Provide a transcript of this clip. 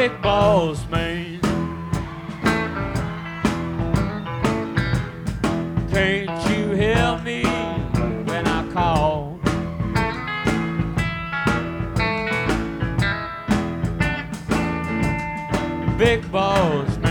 big boss man. Can't you help me when I call? Big boss